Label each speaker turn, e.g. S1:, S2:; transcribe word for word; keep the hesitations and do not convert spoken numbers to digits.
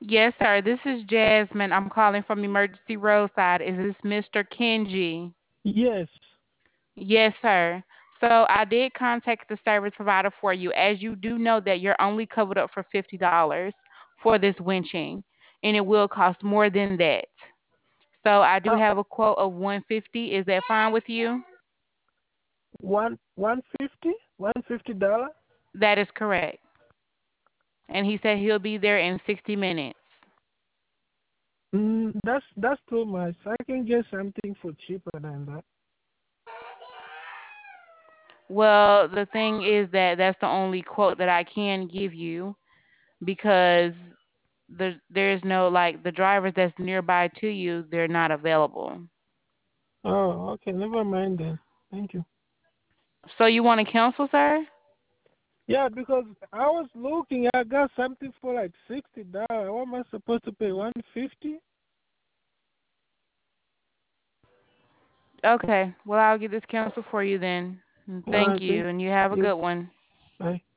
S1: Yes, sir. This is Jasmine. I'm calling from Emergency Roadside. Is this Mister Kenji?
S2: Yes.
S1: Yes, sir. So I did contact the service provider for you. As you do know that you're only covered up for fifty dollars for this winching, and it will cost more than that. So I do
S2: Uh,
S1: have a quote of one fifty. Is that fine with you?
S2: one one fifty, one fifty dollar.
S1: That is correct. And he said he'll be there in sixty minutes.
S2: Mm, that's that's too much. I can get something for cheaper than that.
S1: Well, the thing is that that's the only quote that I can give you because the there's no like the drivers that's nearby to you, they're not available.
S2: Oh, okay. Never mind then. Thank you.
S1: So you want to cancel, sir?
S2: Yeah, because I was looking, I got something for like sixty dollars. What am I supposed to pay? One fifty?
S1: Okay. Well, I'll get this canceled for you then. And
S2: All
S1: thank
S2: right,
S1: you,
S2: thank
S1: and you have a
S2: you.
S1: good one.
S2: Bye.